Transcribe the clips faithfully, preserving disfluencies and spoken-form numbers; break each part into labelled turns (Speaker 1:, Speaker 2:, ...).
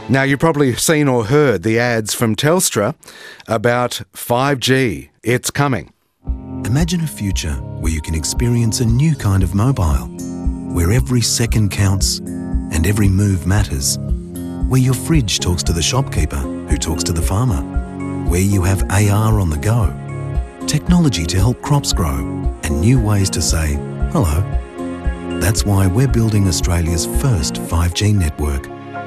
Speaker 1: Now, you've probably seen or heard the ads from Telstra about five G. It's coming.
Speaker 2: Imagine a future where you can experience a new kind of mobile, where every second counts and every move matters, where your fridge talks to the shopkeeper who talks to the farmer, where you have A R on the go, technology to help crops grow, and new ways to say hello. That's why we're building Australia's first five G network.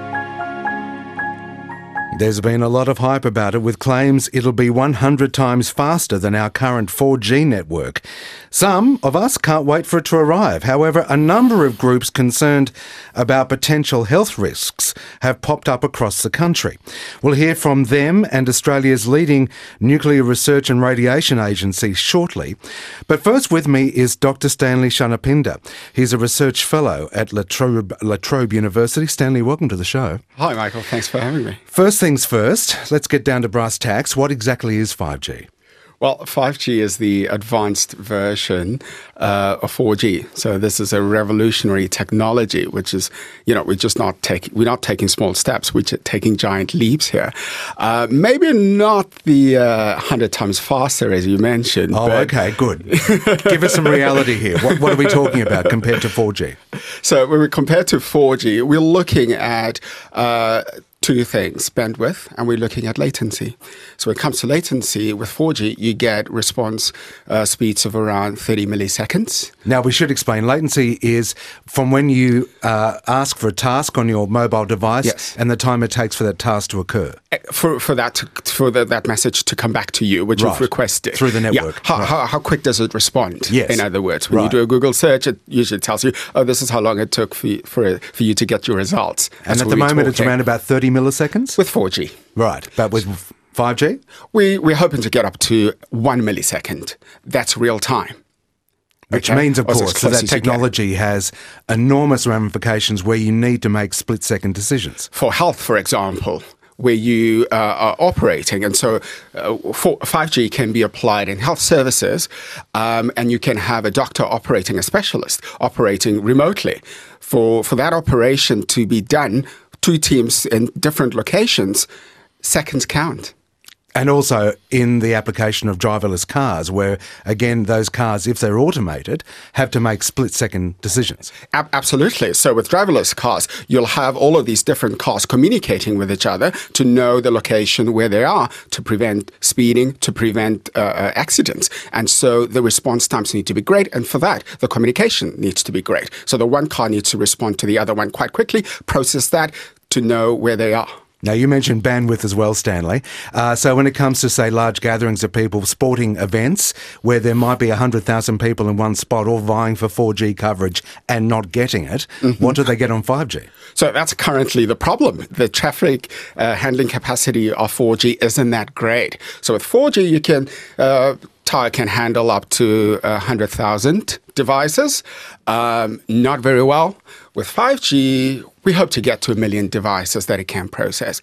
Speaker 1: There's been a lot of hype about it, with claims it'll be one hundred times faster than our current four G network. Some of us can't wait for it to arrive. However, a number of groups concerned about potential health risks have popped up across the country. We'll hear from them and Australia's leading nuclear research and radiation agency shortly. But first with me is Doctor Stanley Shanapinda. He's a research fellow at La Trobe, La Trobe University. Stanley, welcome to the show.
Speaker 3: Hi, Michael. Thanks for having me.
Speaker 1: First things first, let's get down to brass tacks. What exactly is five G?
Speaker 3: Well, five G is the advanced version uh, of four G. So this is a revolutionary technology, which is, you know, we're just not taking, we're not taking small steps, we're taking giant leaps here. Uh, maybe not the uh, one hundred times faster, as you mentioned.
Speaker 1: Oh,
Speaker 3: but
Speaker 1: okay, good. Give us some reality here. What, what are we talking about compared to four G?
Speaker 3: So when we compare to four G, we're looking at Uh, two things, bandwidth, and we're looking at latency. So when it comes to latency, with four G, you get response uh, speeds of around thirty milliseconds.
Speaker 1: Now, we should explain, latency is from when you uh, ask for a task on your mobile device
Speaker 3: Yes.
Speaker 1: and the time it takes for that task to occur.
Speaker 3: For for that to, for the, that message to come back to you, which
Speaker 1: Right.
Speaker 3: you've requested.
Speaker 1: Through the network.
Speaker 3: Yeah. How,
Speaker 1: Right.
Speaker 3: how, how quick does it respond?
Speaker 1: Yes.
Speaker 3: In other words, when
Speaker 1: Right.
Speaker 3: you do a Google search, it usually tells you, oh, this is how long it took for you, for, for you to get your results.
Speaker 1: And
Speaker 3: That's
Speaker 1: at
Speaker 3: what
Speaker 1: the
Speaker 3: we're
Speaker 1: moment, it's
Speaker 3: talking.
Speaker 1: around about thirty milliseconds?
Speaker 3: With four G.
Speaker 1: Right, but with five G?
Speaker 3: We, we're hoping to get up to one millisecond. That's real time.
Speaker 1: Which
Speaker 3: Okay?
Speaker 1: means, of
Speaker 3: Or as
Speaker 1: course, that
Speaker 3: close
Speaker 1: that
Speaker 3: as you get.
Speaker 1: technology has enormous ramifications where you need to make split-second decisions.
Speaker 3: For health, for example, where you uh, are operating. And so uh, for five G can be applied in health services, um, and you can have a doctor operating, a specialist operating remotely. For, for that operation to be done, two teams in different locations, seconds count.
Speaker 1: And also in the application of driverless cars, where, again, those cars, if they're automated, have to make split-second decisions.
Speaker 3: Ab- absolutely. So with driverless cars, you'll have all of these different cars communicating with each other to know the location where they are, to prevent speeding, to prevent uh, uh, accidents. And so the response times need to be great. And for that, the communication needs to be great. So the one car needs to respond to the other one quite quickly, process that to know where they are.
Speaker 1: Now, you mentioned bandwidth as well, Stanley. Uh, so when it comes to, say, large gatherings of people, sporting events, where there might be one hundred thousand people in one spot all vying for four G coverage and not getting it, mm-hmm. what do they get on five G?
Speaker 3: So that's currently the problem. The traffic uh, handling capacity of four G isn't that great. So with four G, you can... Uh, Tower can handle up to one hundred thousand devices. Um, not very well. With five G, we hope to get to a million devices that it can process.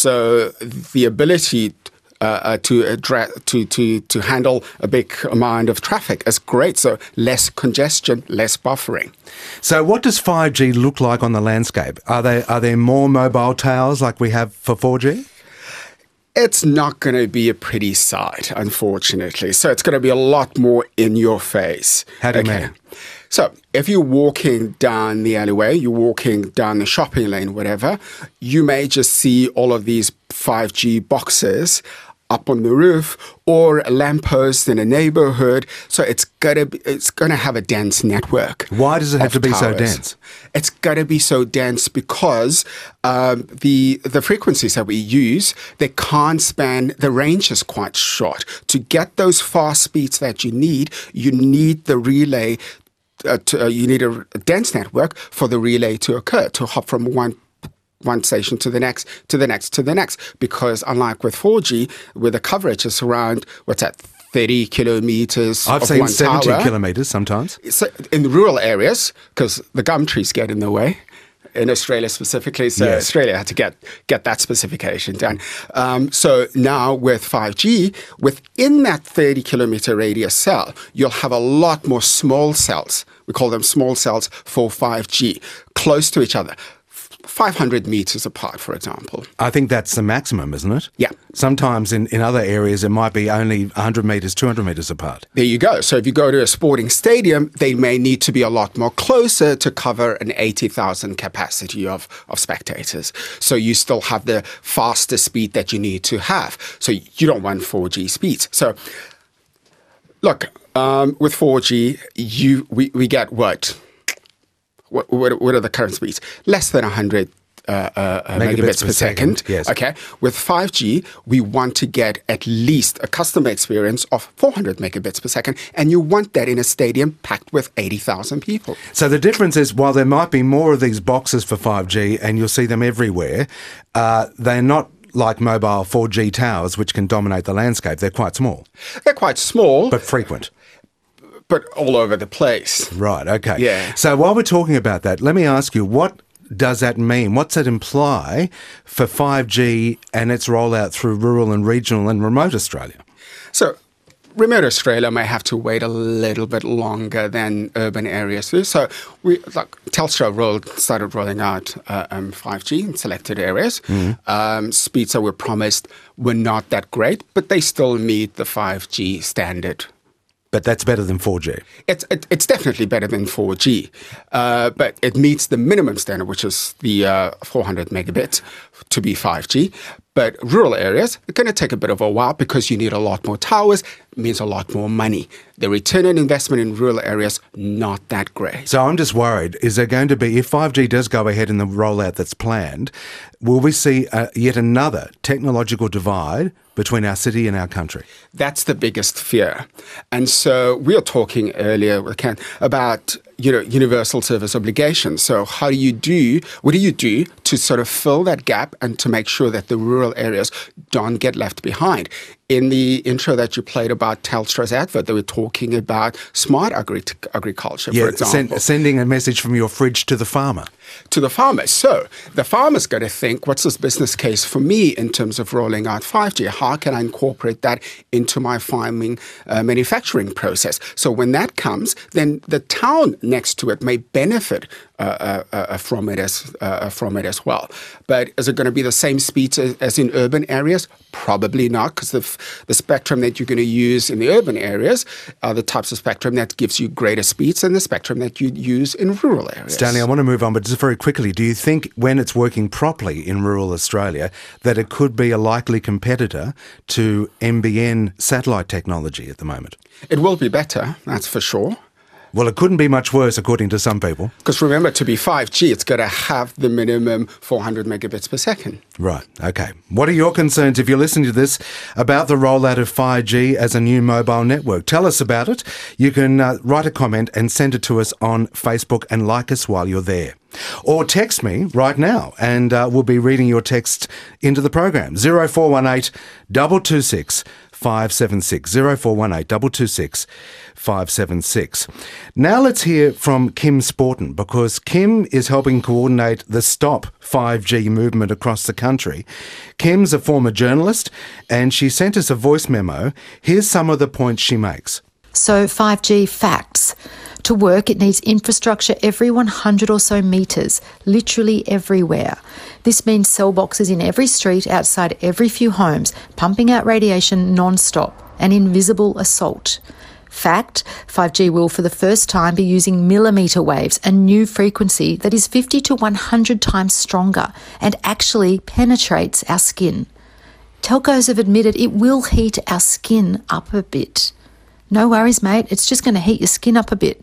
Speaker 3: So the ability uh, uh, to address to, to to handle a big amount of traffic is great. So less congestion, less buffering.
Speaker 1: So what does five G look like on the landscape? Are there are there more mobile towers like we have for four G?
Speaker 3: It's not going to be a pretty sight, unfortunately. So it's going to be a lot more in your face.
Speaker 1: How do you mean?
Speaker 3: So if you're walking down the alleyway, you're walking down the shopping lane, whatever, you may just see all of these five G boxes up on the roof or a lamppost in a neighborhood. So it's gonna be, it's gonna have a dense network.
Speaker 1: Why does it have to be so
Speaker 3: towers.
Speaker 1: dense?
Speaker 3: It's gonna be so dense because um, the the frequencies that we use, they can't span, the range is quite short. To get those fast speeds that you need, you need the relay, uh, to, uh, you need a, a dense network for the relay to occur, to hop from one one station to the next, to the next, to the next. Because unlike with four G, where the coverage is around, what's that, thirty kilometers
Speaker 1: I've
Speaker 3: of
Speaker 1: seen
Speaker 3: one
Speaker 1: seventy
Speaker 3: tower.
Speaker 1: kilometres sometimes.
Speaker 3: So in the rural areas, because the gum trees get in the way, in Australia specifically, so
Speaker 1: Yes.
Speaker 3: Australia had to get, get that specification done. Um, so now with five G, within that thirty kilometre radius cell, you'll have a lot more small cells. We call them small cells for five G, close to each other. five hundred meters apart, for example.
Speaker 1: I think that's the maximum, isn't it?
Speaker 3: Yeah.
Speaker 1: Sometimes in, in other areas it might be only one hundred metres, two hundred metres apart.
Speaker 3: There you go. So if you go to a sporting stadium, they may need to be a lot more closer to cover an eighty thousand capacity of, of spectators. So you still have the faster speed that you need to have. So you don't want four G speeds. So look, um, with four G, you we, we get what? What, what? what are the current speeds? Less than one hundred uh, uh, megabits, megabits per, per second. second.
Speaker 1: Yes.
Speaker 3: Okay. With five G, we want to get at least a customer experience of four hundred megabits per second, and you want that in a stadium packed with eighty thousand people.
Speaker 1: So the difference is, while there might be more of these boxes for five G, and you'll see them everywhere, uh, they're not like mobile four G towers, which can dominate the landscape. They're quite small.
Speaker 3: They're quite small.
Speaker 1: But frequent.
Speaker 3: But all over the place.
Speaker 1: Right, okay.
Speaker 3: Yeah.
Speaker 1: So while we're talking about that, let me ask you, what does that mean? What's that imply for five G and its rollout through rural and regional and remote Australia?
Speaker 3: So remote Australia may have to wait a little bit longer than urban areas do. So we, like Telstra rolled, started rolling out uh, um, five G in selected areas. Mm-hmm. Um, speeds that were promised were not that great, but they still meet the five G standard.
Speaker 1: But that's better than four G.
Speaker 3: It's it, it's definitely better than four G, uh, but it meets the minimum standard, which is the uh, four hundred megabits to be five G. But rural areas, it's going to take a bit of a while because you need a lot more towers. It means a lot more money. The return on investment in rural areas, not that great.
Speaker 1: So I'm just worried, is there going to be, if five G does go ahead in the rollout that's planned, will we see uh, yet another technological divide between our city and our country?
Speaker 3: That's the biggest fear. And so we were talking earlier, Ken, about you know, universal service obligations. So how do you do, what do you do to sort of fill that gap and to make sure that the rural areas don't get left behind? In the intro that you played about Telstra's advert, they were talking about smart agri- agriculture,
Speaker 1: yeah,
Speaker 3: for example.
Speaker 1: Send, sending a message from your fridge to the farmer.
Speaker 3: To the farmer. So the farmer's got to think, what's this business case for me in terms of rolling out five G? How can I incorporate that into my farming uh, manufacturing process? So when that comes, then the town next to it may benefit uh, uh, uh, from it as uh, from it as well. But is it going to be the same speeds as, as in urban areas? Probably not, because the, f- the spectrum that you're going to use in the urban areas are the types of spectrum that gives you greater speeds than the spectrum that you use in rural areas.
Speaker 1: Stanley, I want to move on, but just very quickly, do you think when it's working properly in rural Australia that it could be a likely competitor to N B N satellite technology at the moment?
Speaker 3: It will be better, that's for sure.
Speaker 1: Well, it couldn't be much worse, according to some people.
Speaker 3: Because remember, to be five G, it's got to have the minimum four hundred megabits per second.
Speaker 1: Right, okay. What are your concerns, if you're listening to this, about the rollout of five G as a new mobile network? Tell us about it. You can uh, write a comment and send it to us on Facebook and like us while you're there. Or text me right now and uh, we'll be reading your text into the program. zero four one eight, two two six, five seven six. zero four one eight, two two six, five seven six. Now let's hear from Kim Sporton, because Kim is helping coordinate the Stop five G movement across the country. Kim's a former journalist and she sent us a voice memo. Here's some of the points she makes.
Speaker 4: So five G facts. To work, it needs infrastructure every one hundred or so metres, literally everywhere. This means cell boxes in every street outside every few homes, pumping out radiation non-stop, an invisible assault. Fact, five G will for the first time be using millimetre waves, a new frequency that is fifty to one hundred times stronger and actually penetrates our skin. Telcos have admitted it will heat our skin up a bit. No worries, mate, it's just going to heat your skin up a bit.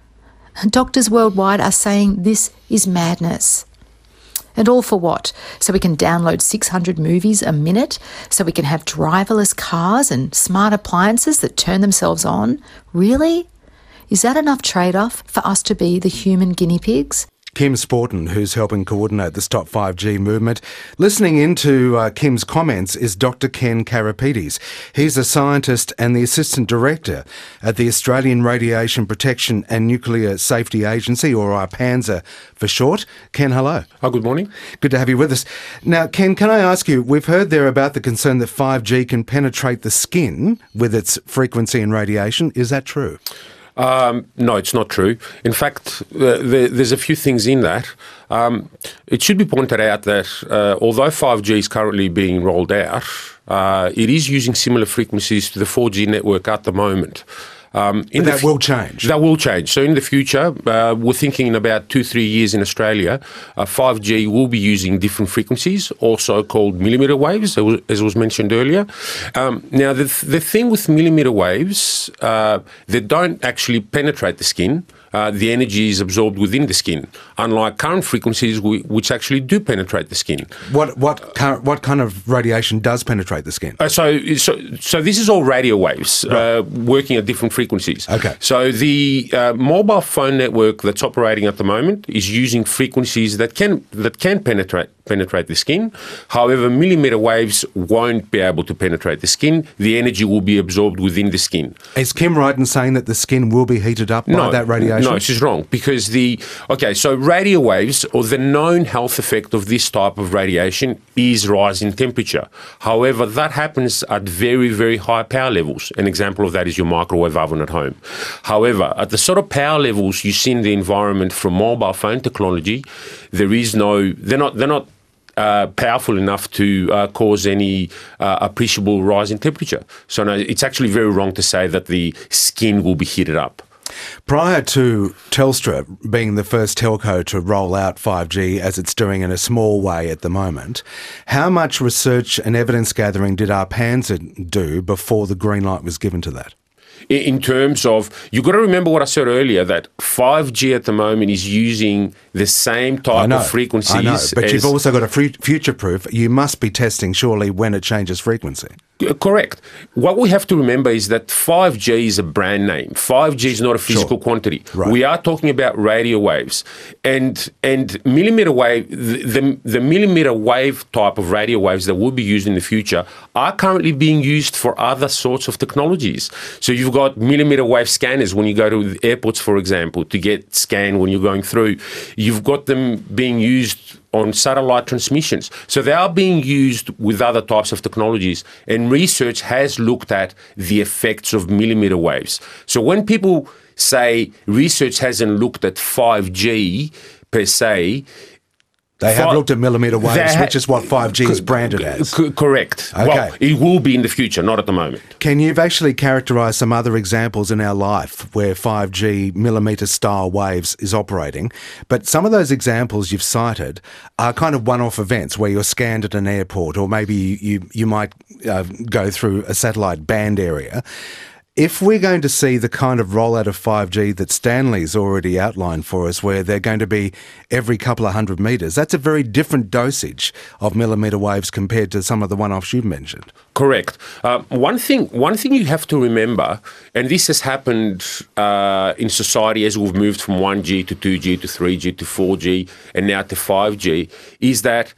Speaker 4: Doctors worldwide are saying this is madness. And all for what? So we can download six hundred movies a minute? So we can have driverless cars and smart appliances that turn themselves on? Really? Is that enough trade-off for us to be the human guinea pigs?
Speaker 1: Kim Sporton, who's helping coordinate the Stop five G movement. Listening into uh, Kim's comments is Doctor Ken Karapetes. He's a scientist and the Assistant Director at the Australian Radiation Protection and Nuclear Safety Agency, or I PANZA for short. Ken, hello.
Speaker 5: Oh, good morning.
Speaker 1: Good to have you with us. Now, Ken, can I ask you, we've heard there about the concern that five G can penetrate the skin with its frequency and radiation. Is that true?
Speaker 5: Um, no, it's not true. In fact, uh, there, there's a few things in that. Um, it should be pointed out that uh, although five G is currently being rolled out, uh, it is using similar frequencies to the four G network at the moment. Um, in
Speaker 1: that
Speaker 5: the,
Speaker 1: will change.
Speaker 5: That will change. So in the future, uh, we're thinking in about two, three years in Australia, uh, five G will be using different frequencies, also called millimetre waves, as was mentioned earlier. Um, now, the, the thing with millimetre waves, uh, they don't actually penetrate the skin. Uh, the energy is absorbed within the skin, unlike current frequencies we, which actually do penetrate the skin.
Speaker 1: What what kind what kind of radiation does penetrate the skin?
Speaker 5: Uh, so, so, so this is all radio waves
Speaker 1: right.
Speaker 5: uh, working at different frequencies.
Speaker 1: Okay.
Speaker 5: So the uh, mobile phone network that's operating at the moment is using frequencies that can that can penetrate penetrate the skin. However, millimetre waves won't be able to penetrate the skin. The energy will be absorbed within the skin.
Speaker 1: Is Kim right in saying that the skin will be heated up by
Speaker 5: no,
Speaker 1: that radiation?
Speaker 5: No, she's wrong, because the, okay, so radio waves, or the known health effect of this type of radiation is rise in temperature. However, that happens at very, very high power levels. An example of that is your microwave oven at home. However, at the sort of power levels you see in the environment from mobile phone technology, there is no, they're not, they're not, Uh, powerful enough to uh, cause any uh, appreciable rise in temperature. So no, it's actually very wrong to say that the skin will be heated up.
Speaker 1: Prior to Telstra being the first telco to roll out five G, as it's doing in a small way at the moment, how much research and evidence gathering did Arpansa do before the green light was given to that?
Speaker 5: In terms of, you've got to remember what I said earlier, that five G at the moment is using the same type
Speaker 1: know,
Speaker 5: of frequencies.
Speaker 1: I know, but
Speaker 5: as,
Speaker 1: you've also got to future-proof. You must be testing, surely, when it changes frequency.
Speaker 5: Correct. What we have to remember is that five G is a brand name. five G is not a physical
Speaker 1: sure.
Speaker 5: quantity.
Speaker 1: Right.
Speaker 5: We are talking about radio waves. And and millimetre wave, the, the, the millimetre wave type of radio waves that will be used in the future are currently being used for other sorts of technologies. So you've got millimetre wave scanners when you go to airports, for example, to get scanned when you're going through. You've got them being used on satellite transmissions. So they are being used with other types of technologies, and research has looked at the effects of millimetre waves. So when people say research hasn't looked at five G per se,
Speaker 1: They have
Speaker 5: Fi-
Speaker 1: looked at millimetre waves,
Speaker 5: ha-
Speaker 1: which is what five G is branded as.
Speaker 5: C- correct.
Speaker 1: Okay.
Speaker 5: Well, it will be in the future, not at the moment.
Speaker 1: Can you actually characterise some other examples in our life where five G millimetre style waves is operating? But some of those examples you've cited are kind of one-off events where you're scanned at an airport, or maybe you, you, you might uh, go through a satellite band area. If we're going to see the kind of rollout of five G that Stanley's already outlined for us, where they're going to be every couple of hundred metres, that's a very different dosage of millimetre waves compared to some of the one-offs you've mentioned.
Speaker 5: Correct. Uh, one thing one thing you have to remember, and this has happened uh, in society as we've moved from one G to two G to three G to four G and now to five G, is that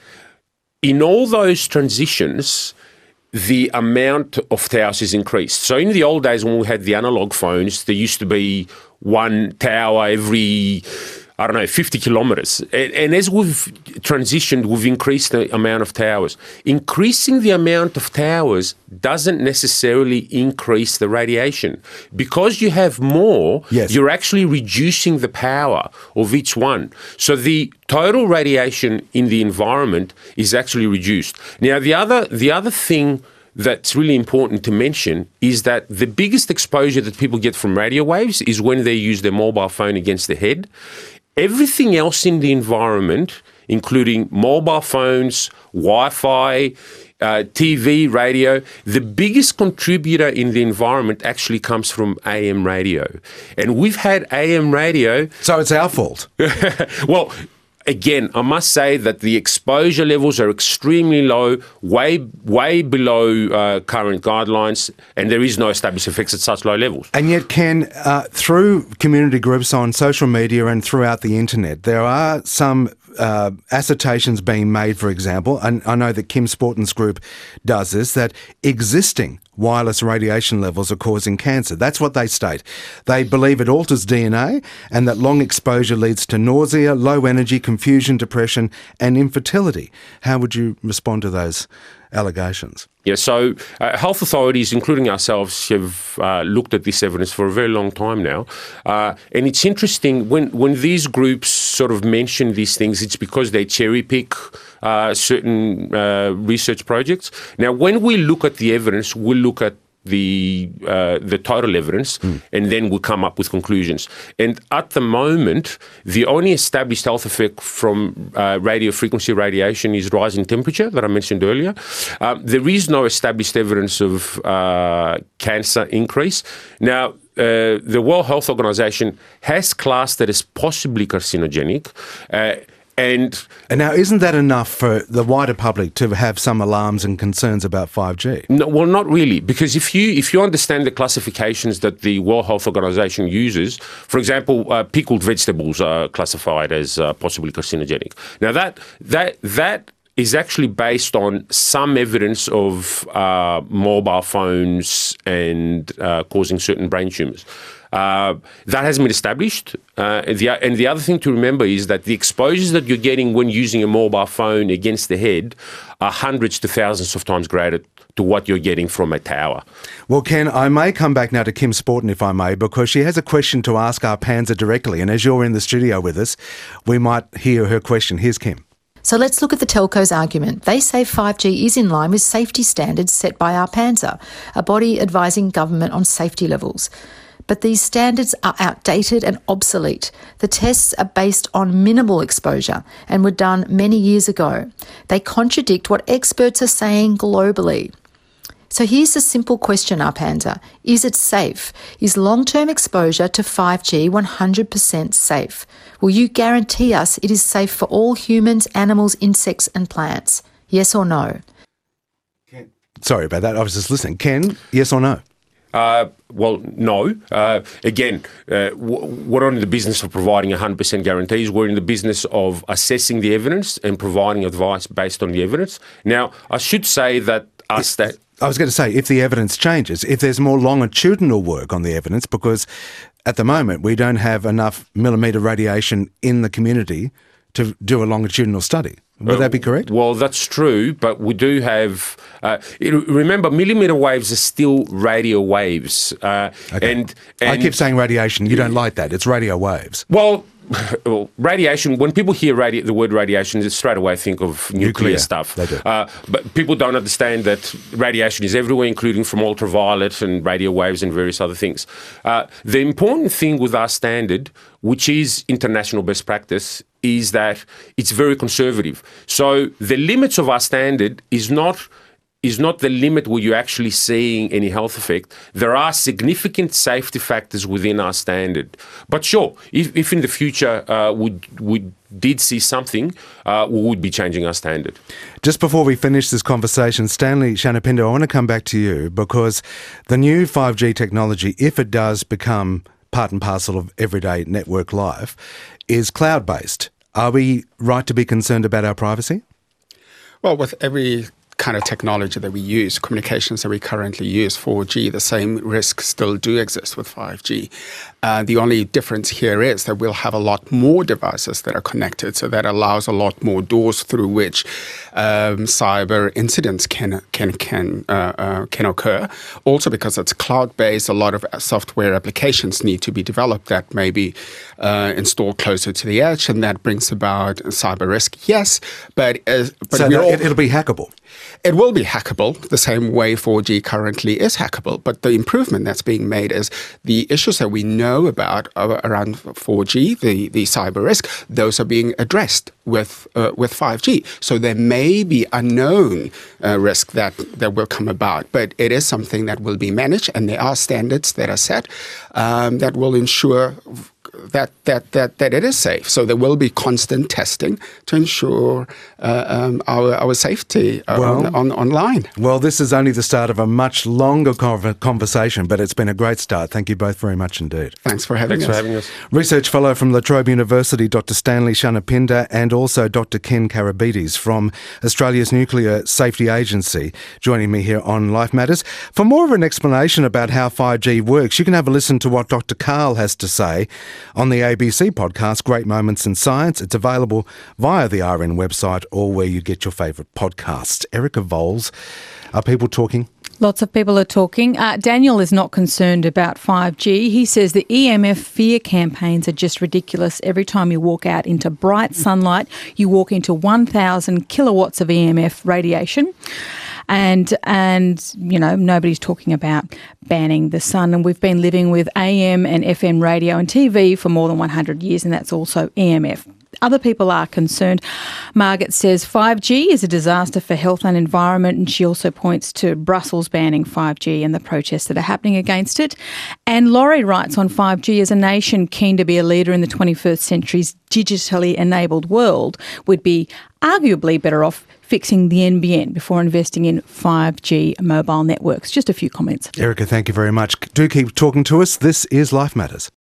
Speaker 5: in all those transitions, the amount of towers is increased. So in the old days when we had the analog phones, there used to be one tower every, I don't know, fifty kilometres. And, and as we've transitioned, we've increased the amount of towers. Increasing the amount of towers doesn't necessarily increase the radiation. Because you have more,
Speaker 1: yes.
Speaker 5: you're actually reducing the power of each one. So the total radiation in the environment is actually reduced. Now, the other the other thing that's really important to mention is that the biggest exposure that people get from radio waves is when they use their mobile phone against the head. Everything else in the environment, including mobile phones, Wi-Fi, uh, T V, radio, the biggest contributor in the environment actually comes from A M radio. And we've had A M radio...
Speaker 1: So it's our fault.
Speaker 5: Well... Again, I must say that the exposure levels are extremely low, way way below uh, current guidelines, and there is no established effects at such low levels.
Speaker 1: And yet, Ken, uh, through community groups on social media and throughout the internet, there are some uh, assertions being made, for example, and I know that Kim Sporton's group does this, that existing wireless radiation levels are causing cancer. That's what they state. They believe it alters D N A and that long exposure leads to nausea, low energy, confusion, depression and infertility. How would you respond to those allegations?
Speaker 5: Yeah, so uh, health authorities, including ourselves, have uh, looked at this evidence for a very long time now. Uh, and it's interesting, when, when these groups sort of mention these things, it's because they cherry pick uh, certain uh, research projects. Now, when we look at the evidence, we look at the uh, the total evidence, mm. and then we come up with conclusions. And at the moment, the only established health effect from uh, radio frequency radiation is rise in temperature that I mentioned earlier. Um, there is no established evidence of uh, cancer increase. Now, uh, the World Health Organization has classed it as possibly carcinogenic. Uh, And,
Speaker 1: and now, isn't that enough for the wider public to have some alarms and concerns about five G?
Speaker 5: No, well, not really, because if you if you understand the classifications that the World Health Organization uses, for example, uh, pickled vegetables are classified as uh, possibly carcinogenic. Now, that that that is actually based on some evidence of uh, mobile phones and uh, causing certain brain tumours. Uh, that hasn't been established. Uh, and, the, and the other thing to remember is that the exposures that you're getting when using a mobile phone against the head are hundreds to thousands of times greater to what you're getting from a tower.
Speaker 1: Well, Ken, I may come back now to Kim Sporton, if I may, because she has a question to ask our Panza directly. And as you're in the studio with us, we might hear her question. Here's Kim.
Speaker 4: So let's look at the telco's argument. They say five G is in line with safety standards set by ARPANSA, a body advising government on safety levels. But these standards are outdated and obsolete. The tests are based on minimal exposure and were done many years ago. They contradict what experts are saying globally. So here's a simple question, ARPANSA. Is it safe? Is long-term exposure to five G one hundred percent safe? Will you guarantee us it is safe for all humans, animals, insects and plants? Yes or no?
Speaker 1: Ken. Sorry about that. I was just listening. Ken, yes or no?
Speaker 5: Uh, well, no. Uh, again, uh, w- we're not in the business of providing one hundred percent guarantees. We're in the business of assessing the evidence and providing advice based on the evidence. Now, I should say that us that...
Speaker 1: I was going to say, if the evidence changes, if there's more longitudinal work on the evidence, because at the moment we don't have enough millimetre radiation in the community to do a longitudinal study. Would that be correct?
Speaker 5: Uh, well, that's true, but we do have... Uh, remember, millimetre waves are still radio waves. Uh,
Speaker 1: okay.
Speaker 5: and, and
Speaker 1: I keep saying radiation. You don't like that. It's radio waves.
Speaker 5: Well... Well, radiation, when people hear radi- the word radiation, they straight away think of nuclear,
Speaker 1: nuclear
Speaker 5: stuff.
Speaker 1: They do.
Speaker 5: Uh, but people don't understand that radiation is everywhere, including from ultraviolet and radio waves and various other things. Uh, the important thing with our standard, which is international best practice, is that it's very conservative. So the limits of our standard is not... is not the limit where you're actually seeing any health effect. There are significant safety factors within our standard. But sure, if, if in the future uh, we, we did see something, uh, we would be changing our standard.
Speaker 1: Just before we finish this conversation, Stanley Shanapinda, I want to come back to you because the new five G technology, if it does become part and parcel of everyday network life, is cloud-based. Are we right to be concerned about our privacy?
Speaker 3: Well, with every kind of technology that we use, communications that we currently use, four G, the same risks still do exist with five G. Uh, the only difference here is that we'll have a lot more devices that are connected, so that allows a lot more doors through which um, cyber incidents can can can uh, uh, can occur. Also, because it's cloud-based, a lot of software applications need to be developed that may be uh, installed closer to the edge, and that brings about cyber risk. Yes, but uh, but
Speaker 1: so
Speaker 3: we're
Speaker 1: no,
Speaker 3: all,
Speaker 1: it, it'll be hackable.
Speaker 3: It will be hackable the same way four G currently is hackable. But the improvement that's being made is the issues that we know about uh, around four G, the, the cyber risk, those are being addressed with uh, with five G. So there may be unknown uh, risk that, that will come about, but it is something that will be managed, and there are standards that are set um, that will ensure that that that that it is safe. So there will be constant testing to ensure uh, um, our our safety uh,
Speaker 1: well,
Speaker 3: on, on online.
Speaker 1: Well, this is only the start of a much longer conversation, but it's been a great start. Thank you both very much indeed.
Speaker 3: Thanks for having
Speaker 5: Thanks
Speaker 3: us.
Speaker 5: for having us.
Speaker 1: Research fellow from La Trobe University, Doctor Stanley Shanapinda, and also Doctor Ken Karabetes from Australia's Nuclear Safety Agency, joining me here on Life Matters. For more of an explanation about how five G works, you can have a listen to what Doctor Karl has to say on the A B C podcast, Great Moments in Science. It's available via the R N website or where you get your favourite podcasts. Erica Voles Are people talking?
Speaker 6: Lots of people are talking. Uh, Daniel is not concerned about five G. He says the E M F fear campaigns are just ridiculous. Every time you walk out into bright sunlight, you walk into one thousand kilowatts of E M F radiation. And, and you know, nobody's talking about banning the sun. And we've been living with A M and F M radio and T V for more than one hundred years, and that's also E M F. Other people are concerned. Margaret says five G is a disaster for health and environment, and she also points to Brussels banning five G and the protests that are happening against it. And Laurie writes on five G, as a nation keen to be a leader in the twenty-first century's digitally enabled world, would be arguably better off fixing the N B N before investing in five G mobile networks. Just a few comments.
Speaker 1: Erica, thank you very much. Do keep talking to us. This is Life Matters.